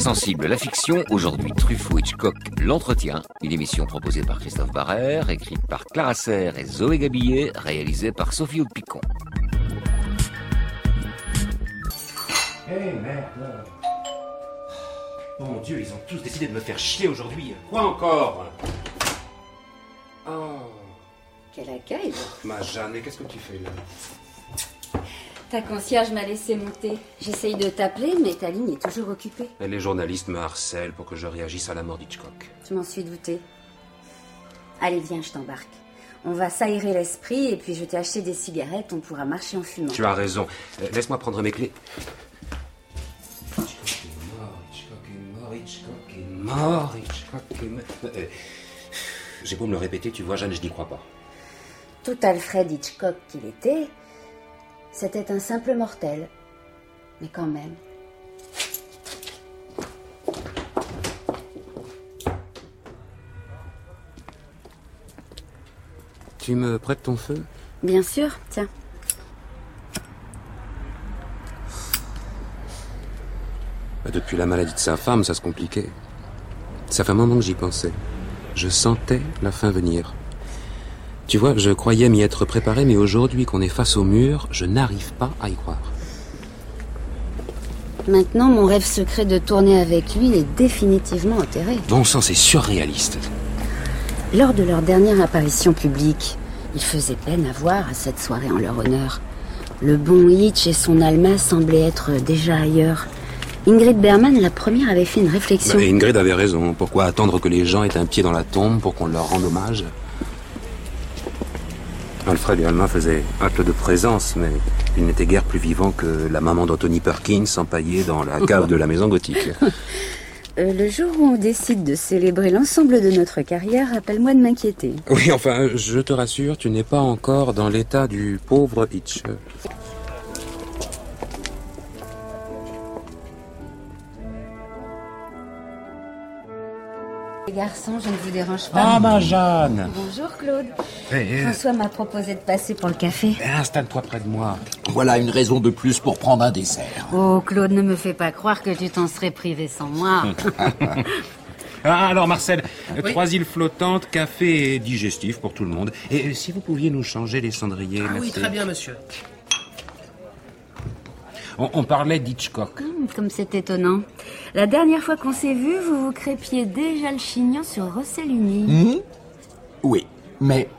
Sensible, la fiction, aujourd'hui Truffaut Hitchcock, l'entretien, une émission proposée par Christophe Barrère, écrite par Clara Serre et Zoé Gabillet, réalisée par Sophie Aude-Picon. Merde. Oh mon Dieu, ils ont tous décidé de me faire chier aujourd'hui. Quoi encore? Oh. Quel accueil. Ma Jeanne, mais qu'est-ce que tu fais là? Ta concierge m'a laissé monter. J'essaye de t'appeler, mais ta ligne est toujours occupée. Et les journalistes me harcèlent pour que je réagisse à la mort d'Hitchcock. Je m'en suis doutée. Allez, viens, je t'embarque. On va s'aérer l'esprit et puis je t'ai acheté des cigarettes, on pourra marcher en fumant. Tu as raison. Laisse-moi prendre mes clés. Hitchcock est mort. J'ai beau me le répéter, tu vois, Jeanne, je n'y crois pas. Tout Alfred Hitchcock qu'il était, c'était un simple mortel. Mais quand même. Tu me prêtes ton feu? Bien sûr, tiens. Depuis la maladie de sa femme, ça se compliquait. Ça fait un moment que j'y pensais. Je sentais la fin venir. Tu vois, je croyais m'y être préparé, mais aujourd'hui qu'on est face au mur, je n'arrive pas à y croire. Maintenant, mon rêve secret de tourner avec lui est définitivement enterré. Bon sang, c'est surréaliste. Lors de leur dernière apparition publique, ils faisaient peine à voir à cette soirée en leur honneur. Le bon Hitch et son Alma semblaient être déjà ailleurs. Ingrid Bergman, la première, avait fait une réflexion. Ingrid avait raison. Pourquoi attendre que les gens aient un pied dans la tombe pour qu'on leur rende hommage? Alfred et Alma faisaient acte de présence, mais ils n'étaient guère plus vivants que la maman d'Anthony Perkins empaillée dans la cave de la maison gothique. Le jour où on décide de célébrer l'ensemble de notre carrière, appelle-moi de m'inquiéter. Oui, enfin, je te rassure, tu n'es pas encore dans l'état du pauvre Hitch. Les garçons, je ne vous dérange pas. Ah, ma Jeanne! Bonjour Claude. François m'a proposé de passer pour le café. Installe-toi près de moi. Voilà une raison de plus pour prendre un dessert. Oh Claude, ne me fais pas croire que tu t'en serais privé sans moi. Alors Marcel, 3 îles flottantes, café et digestif pour tout le monde. Et si vous pouviez nous changer les cendriers, merci. Oui, très bien, monsieur. On parlait d'Hitchcock. Comme c'est étonnant. La dernière fois qu'on s'est vu, vous vous crépiez déjà le chignon sur Russell Uni. Oui, mais...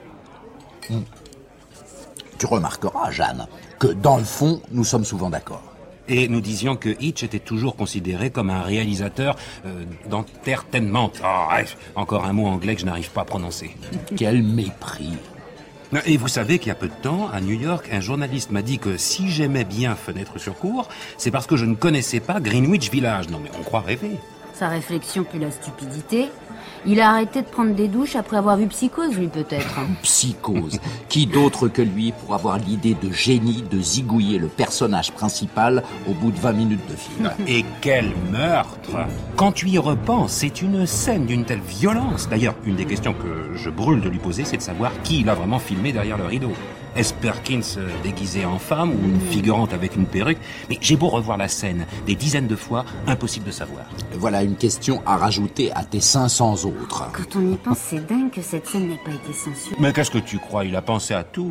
Tu remarqueras, Jeanne, que dans le fond, nous sommes souvent d'accord. Et nous disions que Hitch était toujours considéré comme un réalisateur d'entertainment. Encore un mot anglais que je n'arrive pas à prononcer. Quel mépris. Et vous savez qu'il y a peu de temps, à New York, un journaliste m'a dit que si j'aimais bien Fenêtre sur cour, c'est parce que je ne connaissais pas Greenwich Village. Non mais on croit rêver. Sa réflexion pue la stupidité. Il a arrêté de prendre des douches après avoir vu Psychose, lui, peut-être. Psychose. Qui d'autre que lui pour avoir l'idée de génie de zigouiller le personnage principal au bout de 20 minutes de film? Et quel meurtre! Quand tu y repenses, c'est une scène d'une telle violence. D'ailleurs, une des questions que je brûle de lui poser, c'est de savoir qui l'a vraiment filmé derrière le rideau. Est-ce Perkins déguisé en femme ou une figurante avec une perruque? Mais j'ai beau revoir la scène des dizaines de fois, impossible de savoir. Voilà une question à rajouter à tes 500 autres. Quand on y pense, c'est dingue que cette scène n'ait pas été censurée. Mais qu'est-ce que tu crois? Il a pensé à tout.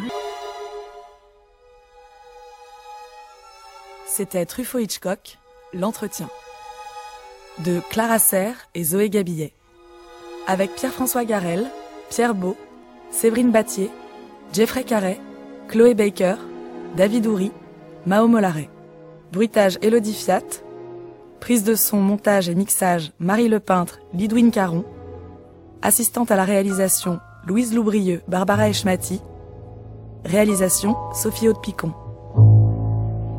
C'était Truffaut Hitchcock, l'entretien. De Clara Serre et Zoé Gabillet. Avec Pierre-François Garel, Pierre Beau, Séverine Battier, Jeffrey Carré, Chloé Baker, David Houry, Mao Mollaret. Bruitage Élodie Fiat. Prise de son, montage et mixage Marie Lepeintre, Lidwine Caron. Assistante à la réalisation Louise Loubrieux, Barbara Echmati. Réalisation Sophie Aude-Picon.